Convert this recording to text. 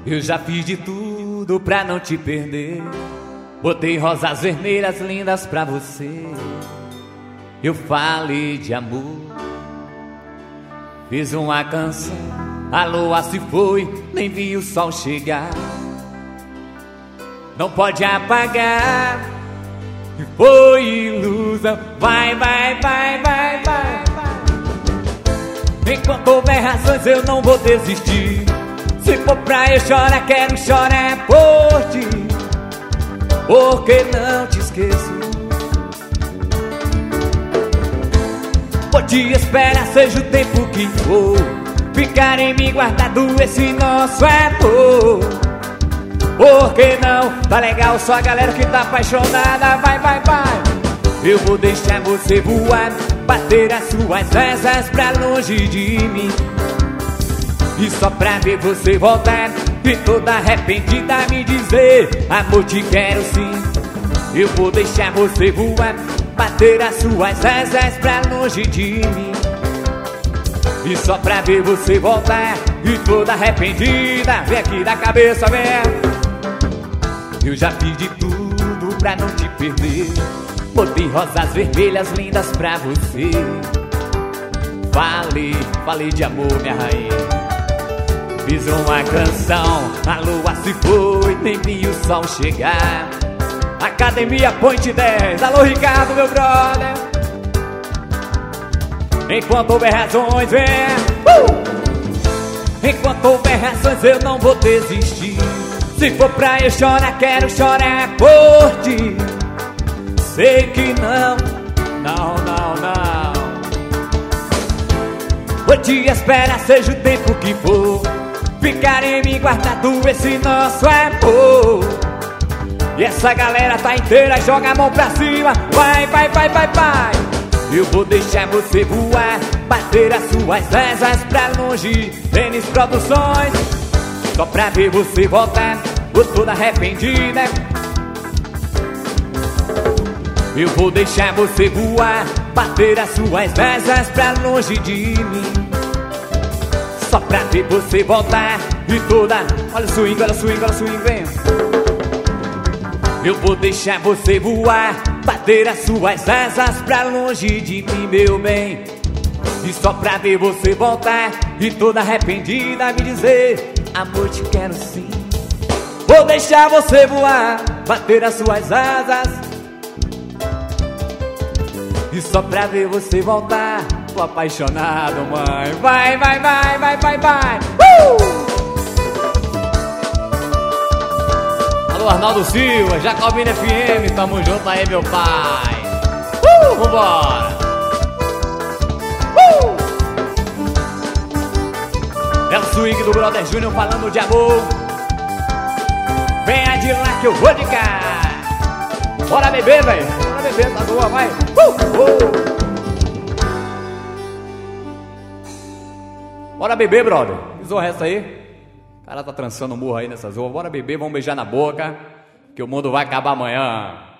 Eu já fiz de tudo pra não te perder. Botei rosas vermelhas lindas pra você. Eu falei de amor, fiz uma canção. A lua se foi, nem vi o sol chegar. Não pode apagar, foi ilusão. Vai, vai, vai, vai, vai, vai. Enquanto houver razões eu não vou desistir. Se for pra eu chorar, quero chorar por ti, porque não te esqueço. Vou te esperar, seja o tempo que for, ficar em mim guardado esse nosso amor. Porque não tá legal só a galera que tá apaixonada. Vai, vai, vai. Eu vou deixar você voar, bater as suas asas pra longe de mim, e só pra ver você voltar e toda arrependida me dizer: amor, te quero sim. Eu vou deixar você voar, bater as suas asas pra longe de mim, e só pra ver você voltar e toda arrependida. Vem aqui da cabeça, vem. Eu já fiz de tudo pra não te perder. Botei rosas vermelhas lindas pra você. Falei de amor, minha rainha. Fiz uma canção, a lua se foi, nem vi o sol chegar. Academia Point 10, alô Ricardo, meu brother. Enquanto houver razões, vem. Enquanto houver razões eu não vou desistir. Se for pra eu chorar, quero chorar por ti. Sei que não, não, não, não. Vou te esperar, seja o tempo que for, ficar em mim guardado esse nosso amor. E essa galera tá inteira, joga a mão pra cima. Vai, vai, vai, vai, vai. Eu vou deixar você voar, bater as suas asas pra longe. Tênis Produções, só pra ver você voltar, ou toda arrependida. Eu vou deixar você voar, bater as suas asas pra longe de mim, só pra ver você voltar e toda... Olha o swing, olha o swing, olha o swing, vem. Eu vou deixar você voar, bater as suas asas pra longe de mim, meu bem, e só pra ver você voltar e toda arrependida me dizer: amor, te quero sim. Vou deixar você voar, bater as suas asas, e só pra ver você voltar. Tô apaixonado, mãe. Vai, vai, vai, vai, vai, vai. Alô, Arnaldo Silva, Jacobina FM, tamo junto aí, meu pai. Vambora. É o swing do Brother Júnior falando de amor. Venha de lá que eu vou de cá. Bora beber, velho. Bora beber, tá boa, vai. Bora beber, brother. Que zorra é essa aí? O cara tá trançando o morro aí nessa zorra. Bora beber, vamos beijar na boca, que o mundo vai acabar amanhã.